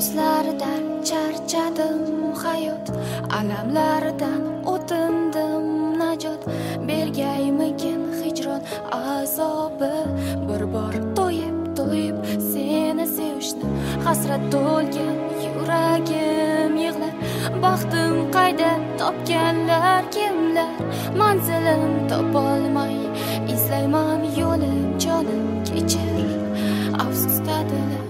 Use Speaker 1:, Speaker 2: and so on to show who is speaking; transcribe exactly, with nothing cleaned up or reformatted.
Speaker 1: so'zlaridan charchadim hayot, alamlaridan o'tindim najot. Bergaymikin hijron azobi, bir bor to'yib to'yib seni sevishni. Hasrat to'lgan yuragim yig'lar, baxtim qayda, topganlar kimlar? Manzilim topolmay izlayman yo'lim, jonim kechir, afsusdadir